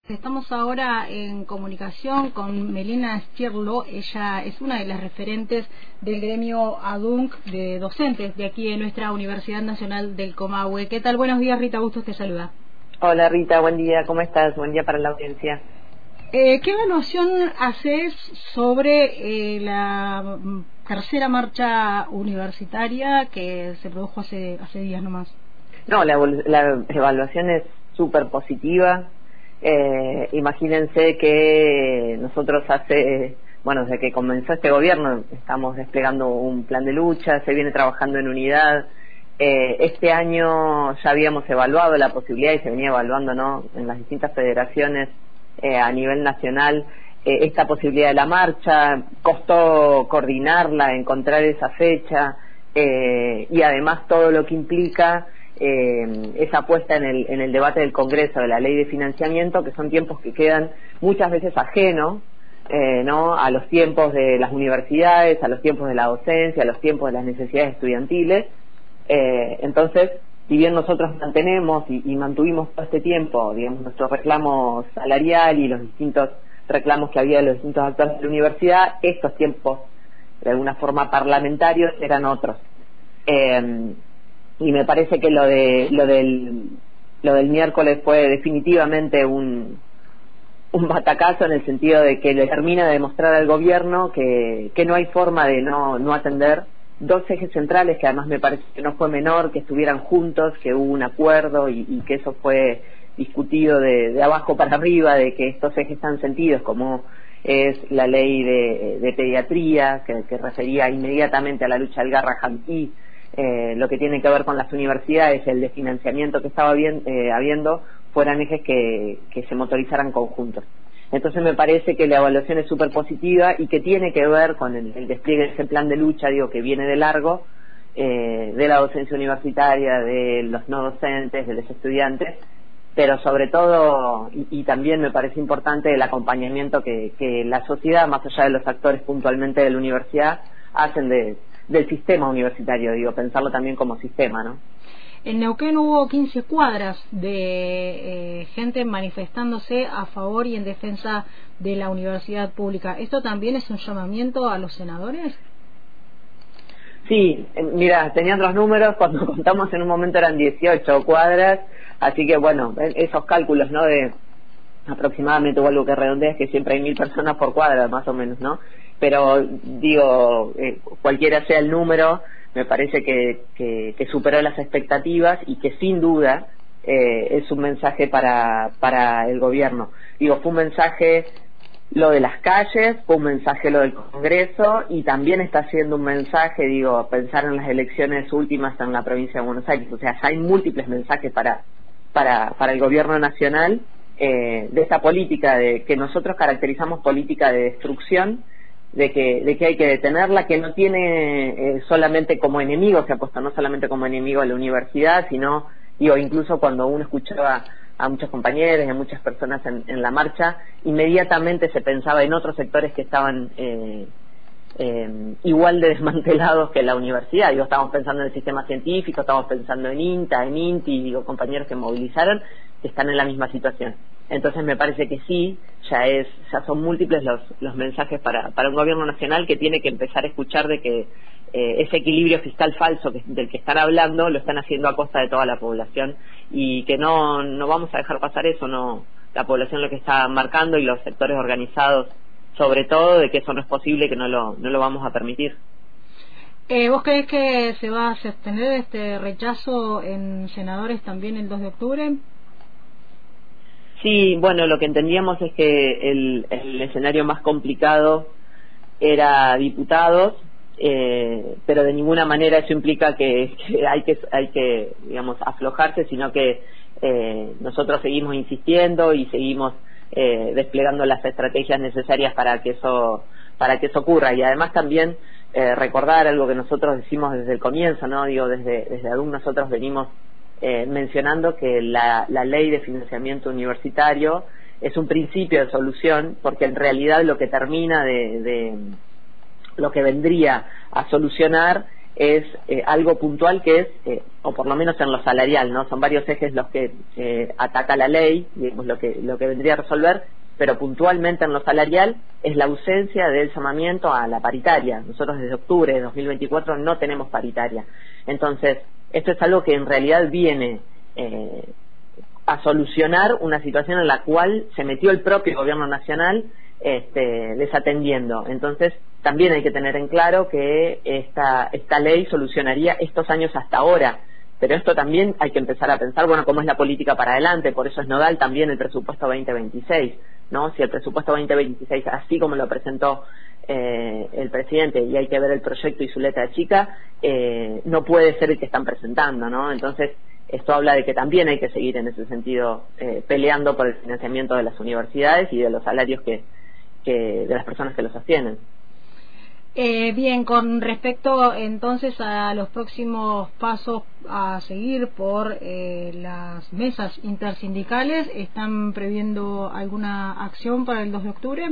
Estamos ahora en comunicación con Melina Schierlo. Ella es una de las referentes del gremio ADUNC de docentes de aquí de nuestra Universidad Nacional del Comahue. ¿Qué tal? Buenos días, Rita Bustos te saluda. Hola Rita, buen día, ¿cómo estás? Buen día para la audiencia. ¿Qué evaluación haces sobre la tercera marcha universitaria que se produjo hace días nomás? No, la evaluación es súper positiva. Imagínense que nosotros desde que comenzó este gobierno estamos desplegando un plan de lucha, se viene trabajando en unidad. Este año ya habíamos evaluado la posibilidad y se venía evaluando, ¿no?, en las distintas federaciones a nivel nacional esta posibilidad de la marcha. Costó coordinarla, encontrar esa fecha y además todo lo que implica esa puesta en el debate del Congreso de la ley de financiamiento, que son tiempos que quedan muchas veces ajenos ¿no?, a los tiempos de las universidades, a los tiempos de la docencia, a los tiempos de las necesidades estudiantiles. Entonces, si bien nosotros mantenemos y mantuvimos todo este tiempo, digamos, nuestro reclamo salarial y los distintos reclamos que había de los distintos actores de la universidad, estos tiempos, de alguna forma parlamentarios, eran otros. Y me parece que lo del miércoles fue definitivamente un batacazo, en el sentido de que le termina de demostrar al gobierno que no hay forma de no atender dos ejes centrales, que además me parece que no fue menor que estuvieran juntos, que hubo un acuerdo y que eso fue discutido de abajo para arriba, de que estos ejes están sentidos, como es la ley de pediatría, que refería inmediatamente a la lucha del Garrahan, y lo que tiene que ver con las universidades, el de financiamiento que estaba habiendo, fueran ejes que se motorizaran conjuntos. Entonces me parece que la evaluación es súper positiva y que tiene que ver con el despliegue de ese plan de lucha, digo, que viene de largo, de la docencia universitaria, de los no docentes, de los estudiantes, pero sobre todo, y también me parece importante, el acompañamiento que la sociedad, más allá de los actores puntualmente de la universidad, hacen del sistema universitario, digo, pensarlo también como sistema, ¿no? En Neuquén hubo 15 cuadras de gente manifestándose a favor y en defensa de la universidad pública. ¿Esto también es un llamamiento a los senadores? Sí, mira, tenían los números, cuando contamos en un momento eran 18 cuadras, así que bueno, esos cálculos, ¿no?, de aproximadamente, o algo que redondea, es que siempre hay 1000 personas por cuadra, más o menos, ¿no? Pero digo, cualquiera sea el número, me parece que superó las expectativas y que sin duda es un mensaje para el gobierno. Digo, fue un mensaje lo de las calles, fue un mensaje lo del Congreso, y también está siendo un mensaje, digo, pensar en las elecciones últimas en la provincia de Buenos Aires. O sea, ya hay múltiples mensajes para el gobierno nacional de esta política que nosotros caracterizamos política de destrucción, de que hay que detenerla, que no tiene solamente como enemigo, se ha puesto no solamente como enemigo a la universidad, sino, digo, incluso cuando uno escuchaba a muchos compañeros y a muchas personas en la marcha, inmediatamente se pensaba en otros sectores que estaban igual de desmantelados que la universidad. Digo, estamos pensando en el sistema científico, estamos pensando en INTA, en INTI, digo, compañeros que movilizaron, que están en la misma situación. Entonces me parece que sí, ya son múltiples los mensajes para un gobierno nacional, que tiene que empezar a escuchar de que ese equilibrio fiscal falso del que están hablando lo están haciendo a costa de toda la población, y que no vamos a dejar pasar eso. No, la población lo que está marcando, y los sectores organizados sobre todo, de que eso no es posible, que no lo vamos a permitir. ¿Vos creés que se va a sostener este rechazo en senadores también el 2 de octubre? Sí, bueno, lo que entendíamos es que el escenario más complicado era diputados, pero de ninguna manera eso implica que hay que digamos, aflojarse, sino que nosotros seguimos insistiendo y seguimos desplegando las estrategias necesarias para que eso ocurra. Y además también recordar algo que nosotros decimos desde el comienzo, ¿no? Digo, desde ADUNC nosotros venimos mencionando que la ley de financiamiento universitario es un principio de solución, porque en realidad lo que termina lo que vendría a solucionar es algo puntual que es, o por lo menos en lo salarial, ¿no? Son varios ejes los que ataca la ley, digamos, lo que vendría a resolver, pero puntualmente en lo salarial es la ausencia del llamamiento a la paritaria. Nosotros desde octubre de 2024 no tenemos paritaria. Entonces, esto es algo que en realidad viene a solucionar una situación en la cual se metió el propio gobierno nacional desatendiendo. Entonces, también hay que tener en claro que esta ley solucionaría estos años hasta ahora, pero esto también hay que empezar a pensar, bueno, cómo es la política para adelante. Por eso es nodal también el presupuesto 2026, ¿no? Si el presupuesto 2026, así como lo presentó el presidente, y hay que ver el proyecto y su letra chica, no puede ser el que están presentando, ¿no? Entonces, esto habla de que también hay que seguir en ese sentido peleando por el financiamiento de las universidades y de los salarios de las personas que los sostienen. Bien, con respecto entonces a los próximos pasos a seguir por las mesas intersindicales, ¿están previendo alguna acción para el 2 de octubre?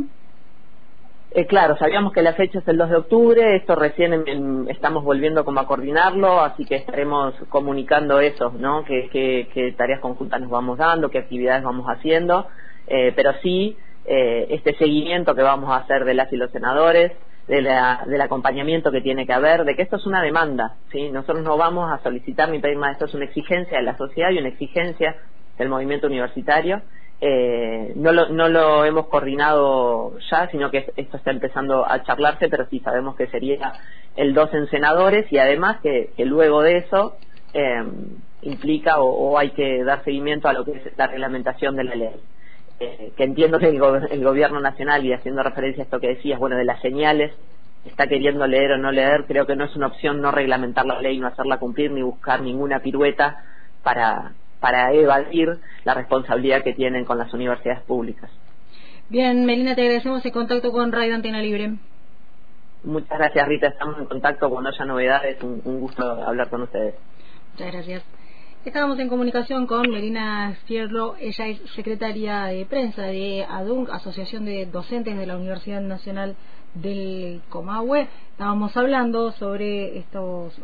Claro, sabíamos que la fecha es el 2 de octubre, esto recién estamos volviendo como a coordinarlo, así que estaremos comunicando eso, ¿no? Qué tareas conjuntas nos vamos dando, qué actividades vamos haciendo, pero sí este seguimiento que vamos a hacer de las y los senadores, del acompañamiento que tiene que haber, de que esto es una demanda, ¿sí? Nosotros no vamos a solicitar ni pedir más, esto es una exigencia de la sociedad y una exigencia del movimiento universitario. No lo hemos coordinado ya, sino que esto está empezando a charlarse, pero sí sabemos que sería el 2 en senadores, y además que luego de eso implica o hay que dar seguimiento a lo que es la reglamentación de la ley. Que entiendo que el gobierno nacional, y haciendo referencia a esto que decías, bueno, de las señales, está queriendo leer o no leer. Creo que no es una opción no reglamentar la ley, no hacerla cumplir, ni buscar ninguna pirueta para evadir la responsabilidad que tienen con las universidades públicas. Bien, Melina, te agradecemos el contacto con Radio Antena Libre. Muchas gracias, Rita, estamos en contacto cuando haya novedades, un gusto hablar con ustedes. Muchas gracias. Estábamos en comunicación con Melina Stierlo, ella es secretaria de prensa de ADUNC, Asociación de Docentes de la Universidad Nacional del Comahue. Estábamos hablando sobre estos,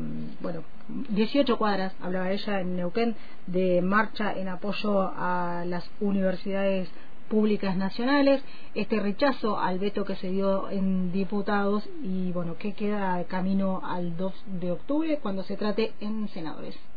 18 cuadras, hablaba ella en Neuquén, de marcha en apoyo a las universidades públicas nacionales, este rechazo al veto que se dio en diputados y, bueno, que queda camino al 2 de octubre cuando se trate en senadores.